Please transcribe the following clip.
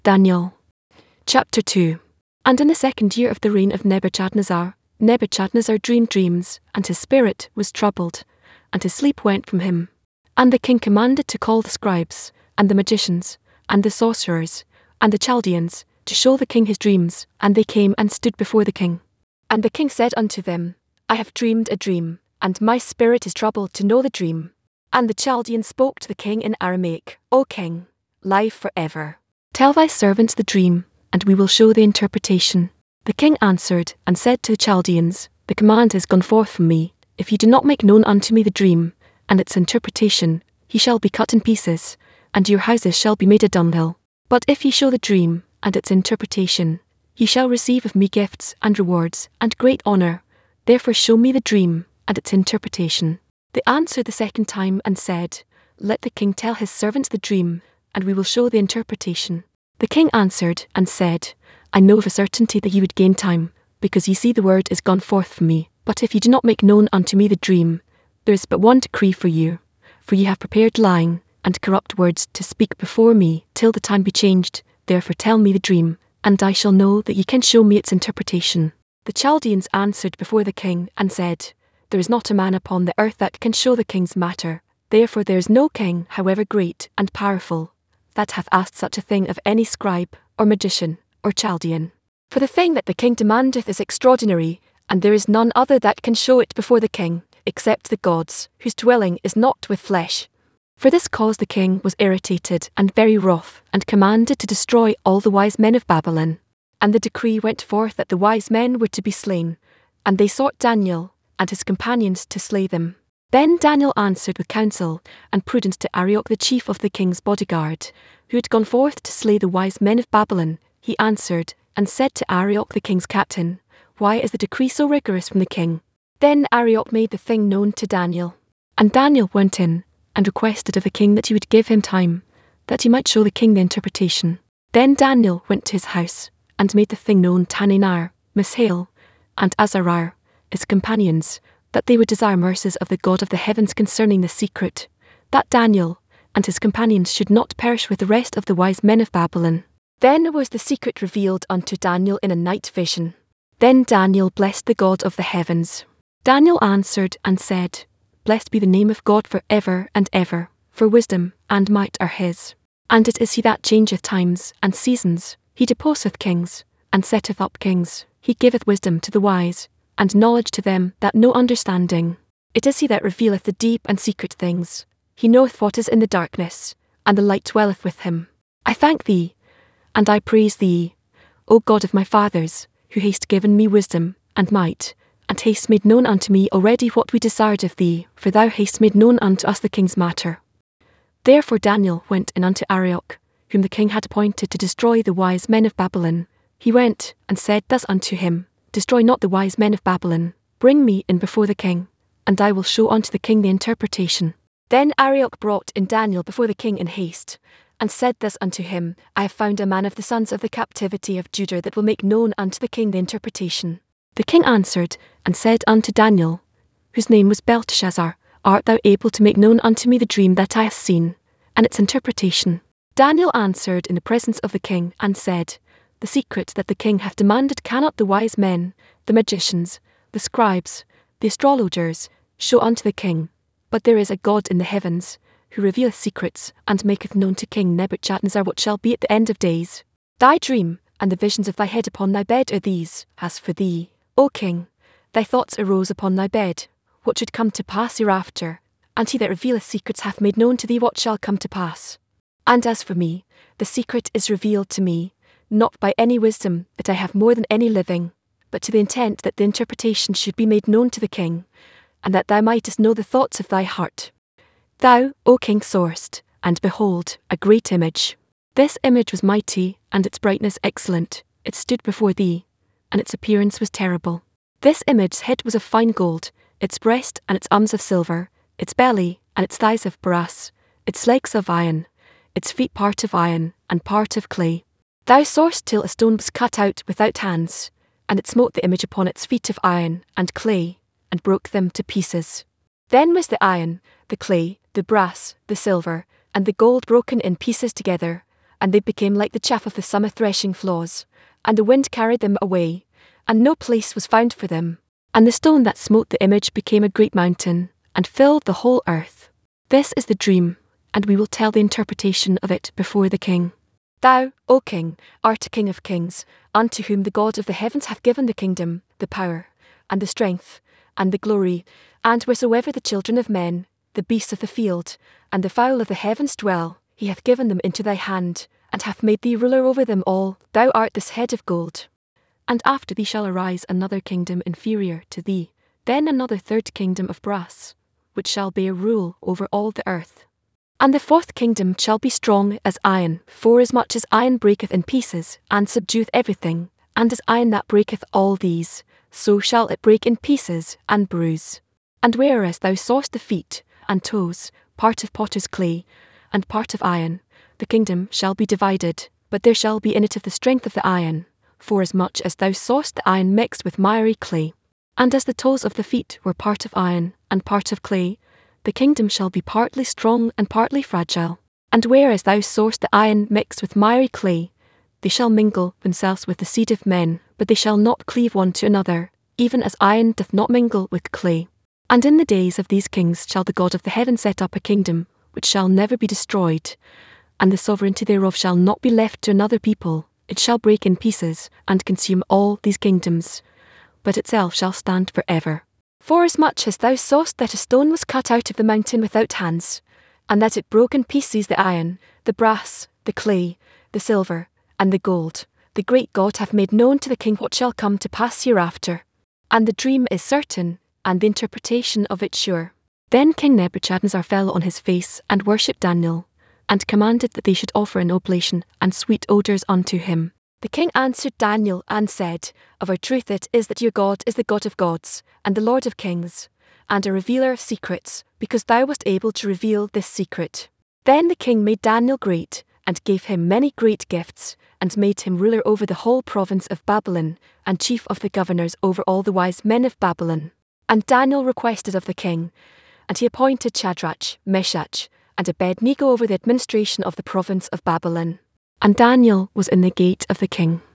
Daniel. Chapter 2. And in the 2nd year of the reign of Nebuchadnezzar dreamed dreams, and his spirit was troubled, and his sleep went from him. And the king commanded to call the scribes, and the magicians, and the sorcerers, and the Chaldeans, to show the king his dreams, and they came and stood before the king. And the king said unto them, I have dreamed a dream, and my spirit is troubled to know the dream. And the Chaldeans spoke to the king in Aramaic, O king, live forever. Tell thy servants the dream, and we will show the interpretation. The king answered and said to the Chaldeans, The command is gone forth from me, if ye do not make known unto me the dream, and its interpretation, he shall be cut in pieces, and your houses shall be made a dunghill. But if ye show the dream, and its interpretation, ye shall receive of me gifts and rewards, and great honour. Therefore show me the dream, and its interpretation. They answered the 2nd time and said, Let the king tell his servants the dream, and we will show the interpretation. The king answered and said, I know of a certainty that ye would gain time, because ye see the word is gone forth from me. But if ye do not make known unto me the dream, there is but one decree for you, for ye have prepared lying and corrupt words to speak before me till the time be changed. Therefore tell me the dream, and I shall know that ye can show me its interpretation. The Chaldeans answered before the king and said, There is not a man upon the earth that can show the king's matter. Therefore there is no king, however great and powerful, that hath asked such a thing of any scribe, or magician, or Chaldean. For the thing that the king demandeth is extraordinary, and there is none other that can show it before the king, except the gods, whose dwelling is not with flesh. For this cause the king was irritated and very wroth, and commanded to destroy all the wise men of Babylon. And the decree went forth that the wise men were to be slain, and they sought Daniel and his companions to slay them. Then Daniel answered with counsel and prudence to Arioch the chief of the king's bodyguard, who had gone forth to slay the wise men of Babylon. He answered and said to Arioch the king's captain, Why is the decree so rigorous from the king? Then Arioch made the thing known to Daniel. And Daniel went in and requested of the king that he would give him time, that he might show the king the interpretation. Then Daniel went to his house and made the thing known to Hananiah, Mishael, and Azariah, his companions, that they would desire mercies of the God of the heavens concerning the secret, that Daniel and his companions should not perish with the rest of the wise men of Babylon. Then was the secret revealed unto Daniel in a night vision. Then Daniel blessed the God of the heavens. Daniel answered and said, Blessed be the name of God for ever and ever, for wisdom and might are his. And it is he that changeth times and seasons. He deposeth kings, and setteth up kings. He giveth wisdom to the wise, and knowledge to them that know understanding. It is he that revealeth the deep and secret things. He knoweth what is in the darkness, and the light dwelleth with him. I thank thee, and I praise thee, O God of my fathers, who hast given me wisdom and might, and hast made known unto me already what we desired of thee, for thou hast made known unto us the king's matter. Therefore Daniel went in unto Arioch, whom the king had appointed to destroy the wise men of Babylon. He went and said thus unto him, Destroy not the wise men of Babylon, bring me in before the king, and I will show unto the king the interpretation. Then Arioch brought in Daniel before the king in haste, and said thus unto him, I have found a man of the sons of the captivity of Judah that will make known unto the king the interpretation. The king answered and said unto Daniel, whose name was Belteshazzar, Art thou able to make known unto me the dream that I have seen, and its interpretation? Daniel answered in the presence of the king and said, The secret that the king hath demanded cannot the wise men, the magicians, the scribes, the astrologers, show unto the king. But there is a God in the heavens, who revealeth secrets, and maketh known to King Nebuchadnezzar what shall be at the end of days. Thy dream, and the visions of thy head upon thy bed are these. As for thee, O king, thy thoughts arose upon thy bed, what should come to pass hereafter, and he that revealeth secrets hath made known to thee what shall come to pass. And as for me, the secret is revealed to me, not by any wisdom that I have more than any living, but to the intent that the interpretation should be made known to the king, and that thou mightest know the thoughts of thy heart. Thou, O king, sawest, and behold, a great image. This image was mighty, and its brightness excellent. It stood before thee, and its appearance was terrible. This image's head was of fine gold, its breast and its arms of silver, its belly and its thighs of brass, its legs of iron, its feet part of iron and part of clay. Thou sawest till a stone was cut out without hands, and it smote the image upon its feet of iron and clay, and broke them to pieces. Then was the iron, the clay, the brass, the silver, and the gold broken in pieces together, and they became like the chaff of the summer threshing floors, and the wind carried them away, and no place was found for them. And the stone that smote the image became a great mountain, and filled the whole earth. This is the dream, and we will tell the interpretation of it before the king. Thou, O king, art a king of kings, unto whom the God of the heavens hath given the kingdom, the power, and the strength, and the glory, and wheresoever the children of men, the beasts of the field, and the fowl of the heavens dwell, he hath given them into thy hand, and hath made thee ruler over them all. Thou art this head of gold. And after thee shall arise another kingdom inferior to thee, then another third kingdom of brass, which shall bear rule over all the earth. And the fourth kingdom shall be strong as iron, forasmuch as iron breaketh in pieces, and subdueth everything, and as iron that breaketh all these, so shall it break in pieces, and bruise. And whereas thou sawest the feet, and toes, part of potter's clay, and part of iron, the kingdom shall be divided, but there shall be in it of the strength of the iron, forasmuch as thou sawest the iron mixed with miry clay. And as the toes of the feet were part of iron, and part of clay, the kingdom shall be partly strong and partly fragile. And whereas thou sawest the iron mixed with miry clay, they shall mingle themselves with the seed of men, but they shall not cleave one to another, even as iron doth not mingle with clay. And in the days of these kings shall the God of the heaven set up a kingdom, which shall never be destroyed, and the sovereignty thereof shall not be left to another people. It shall break in pieces, and consume all these kingdoms, but itself shall stand for ever. Forasmuch as thou sawest that a stone was cut out of the mountain without hands, and that it broke in pieces the iron, the brass, the clay, the silver, and the gold, the great God hath made known to the king what shall come to pass hereafter. And the dream is certain, and the interpretation of it sure. Then King Nebuchadnezzar fell on his face and worshipped Daniel, and commanded that they should offer an oblation and sweet odours unto him. The king answered Daniel and said, Of a truth it is that your God is the God of gods, and the Lord of kings, and a revealer of secrets, because thou wast able to reveal this secret. Then the king made Daniel great, and gave him many great gifts, and made him ruler over the whole province of Babylon, and chief of the governors over all the wise men of Babylon. And Daniel requested of the king, and he appointed Shadrach, Meshach, and Abednego over the administration of the province of Babylon. And Daniel was in the gate of the king.